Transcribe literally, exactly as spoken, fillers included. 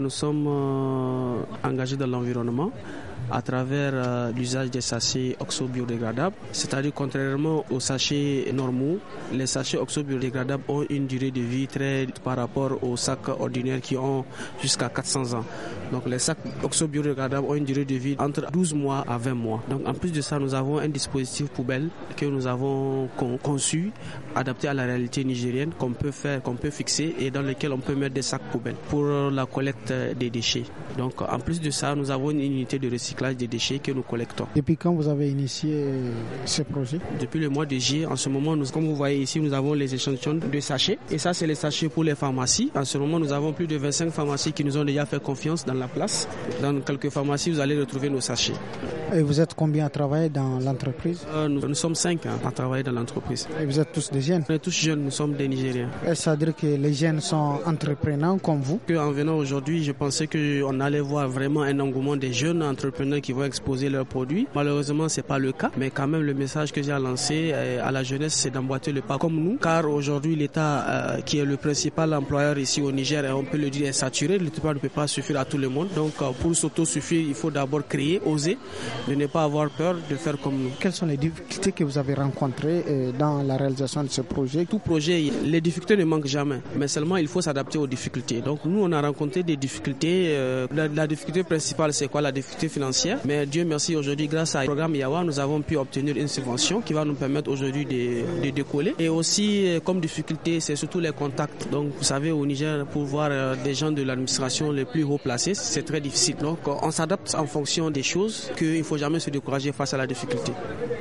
Nous sommes euh, engagés dans l'environnement à travers euh, l'usage des sachets oxo-biodégradables. C'est-à-dire, contrairement aux sachets normaux, les sachets oxo-biodégradables ont une durée de vie très par rapport aux sacs ordinaires qui ont jusqu'à quatre cents ans. Donc les sacs oxo-biodégradables ont une durée de vie entre douze mois à vingt mois. Donc en plus de ça, nous avons un dispositif poubelle que nous avons con- conçu, adapté à la réalité nigérienne, qu'on peut faire, qu'on peut fixer et dans lequel on peut mettre des sacs poubelles pour la collecte des déchets. Donc en plus de ça, nous avons une unité de recyclage des déchets que nous collectons. Depuis quand vous avez initié ce projet? Depuis le mois de juillet. En ce moment, nous, comme vous voyez ici, nous avons les échantillons de sachets. Et ça, c'est les sachets pour les pharmacies. En ce moment, nous avons plus de vingt-cinq pharmacies qui nous ont déjà fait confiance dans la place. Dans quelques pharmacies, vous allez retrouver nos sachets. Et vous êtes combien à travailler dans l'entreprise? euh, nous, nous sommes cinq hein, à travailler dans l'entreprise. Et vous êtes tous des jeunes? On est tous jeunes, nous sommes des Nigériens. Est-ce à dire que les jeunes sont entrepreneurs comme vous? Que, en venant aujourd'hui, je pensais qu'on allait voir vraiment un engouement des jeunes entrepreneurs qui vont exposer leurs produits. Malheureusement, c'est pas le cas. Mais quand même, le message que j'ai à lancer à la jeunesse, c'est d'emboîter le pas comme nous. Car aujourd'hui, l'État, euh, qui est le principal employeur ici au Niger, on peut le dire, est saturé. L'État ne peut pas suffire à tout le monde. Donc, euh, pour s'auto-suffire, il faut d'abord créer, oser, de ne pas avoir peur de faire comme nous. Quelles sont les difficultés que vous avez rencontrées euh, dans la réalisation de ce projet? Tout projet, les difficultés ne manquent jamais. Mais seulement, il faut s'adapter aux difficultés. Donc, nous, on a rencontré des difficultés. Euh, la, la difficulté principale, c'est quoi? La difficulté financière. Mais Dieu merci, aujourd'hui, grâce au programme Yawa, nous avons pu obtenir une subvention qui va nous permettre aujourd'hui de, de décoller. Et aussi, comme difficulté, c'est surtout les contacts. Donc, vous savez, au Niger, pour voir euh, des gens de l'administration les plus haut placés, c'est très difficile. Donc, on s'adapte en fonction des choses, qu'il ne faut jamais se décourager face à la difficulté.